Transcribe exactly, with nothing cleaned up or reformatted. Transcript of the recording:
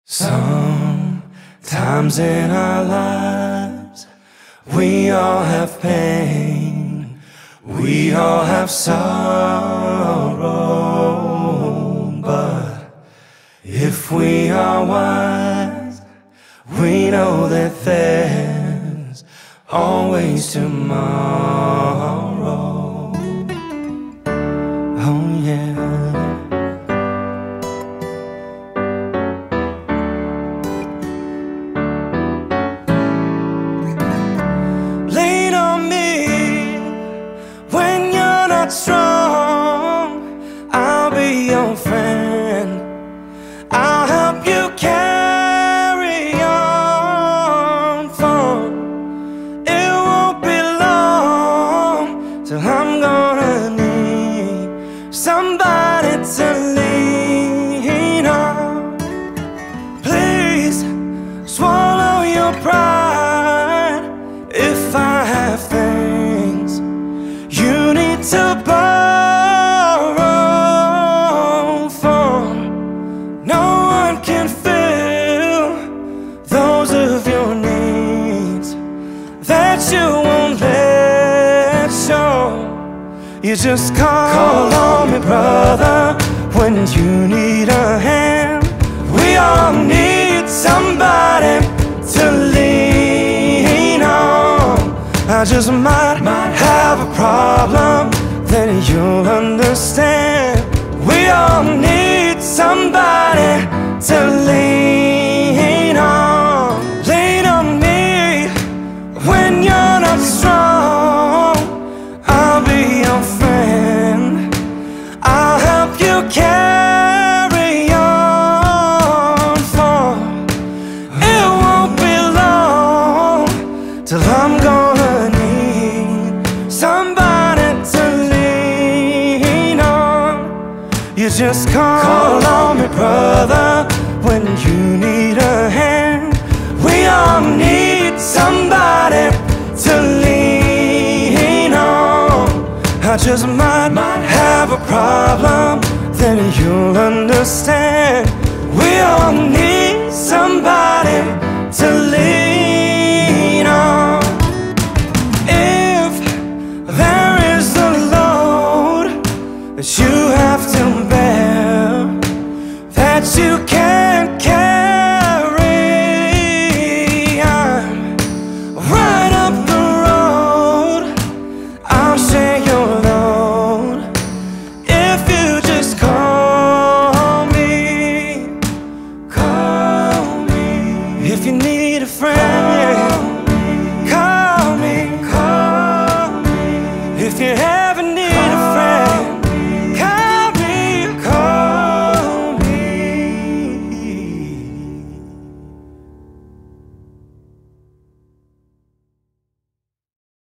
Sometimes in our lives, we all have pain, we all have sorrow. But if we are wise, we know that there's always tomorrow. Oh yeah. Lean on me when you're not strong. I'll be your friend, I'll help you carry on. For it won't be long till I'm gonna need somebody to lean on. Please swallow your pride. If I have things you need to borrow, for no one can fill those of your needs that you won't let show. You just call, call on me, brother, when you need a hand. We all need somebody to lean on. I just might, might have a problem, then you'll understand. We all need somebody to lean on. Lean on me when you're not strong. I'll be your friend, I'll help you carry on. For it won't be long till I'm gonna need somebody to lean on. You just call, call on me, brother, when you need a hand. We all need somebody to lean on. I just might, might have a problem, then you'll understand. We all need somebody to lean on. If there is a load that you have to bear, that you can't carry, I'm right up the road, I'll share your load. If you just call me, call me. If you need a friend,